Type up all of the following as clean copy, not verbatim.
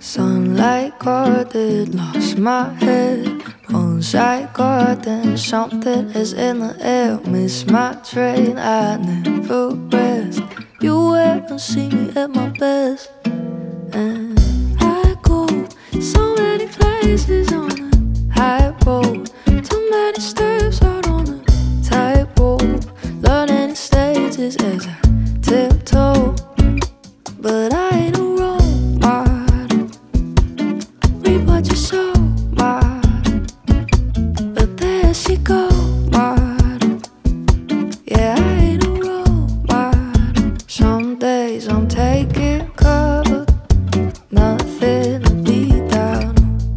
Sunlight guarded, lost my head. Moonshine garden, something is in the air. Miss my train, I never rest. You haven't seen me at my best. And I go so many places on a high road. Too many steps out on a tightrope. Learning in stages as I tiptoe. But I ain't a role model. Read what you sow, model. But there she go, model. Yeah, I ain't a role model. Some days I'm taking cover, nothing to be down.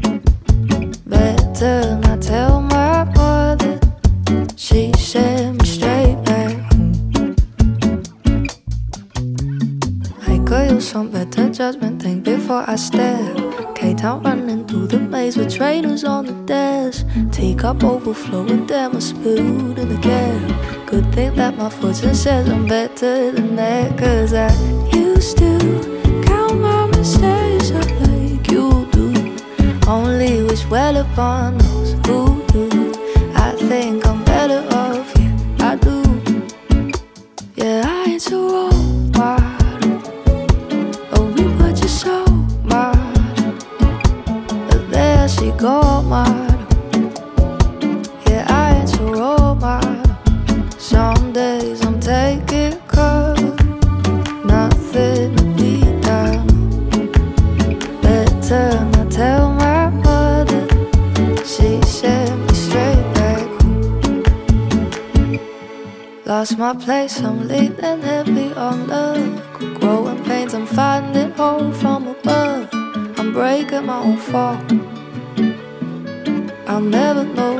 Better not tell my mother. She sent me straight back home. I could use some better judgment, think before I stare. K-Town running through the maze with trainers on the desk. Teacup overflowing, damn I spilled in the cab. Good thing that my fortune says I'm better than that. Cause I used to count my mistakes up like you do. Only wish well upon those who do. I think I'm better off, yeah, I do. Yeah, I ain't so role model. Oh, we put you so model. But there she go, model. Yeah, I ain't so role model. Some days I'm taking cover, nothing to be down. Better not tell my mother. She sent me straight back home. Lost my place, I'm leaning heavy on love. Growing pains, I'm finding hope from above. I'm breaking my own fall. I'll never know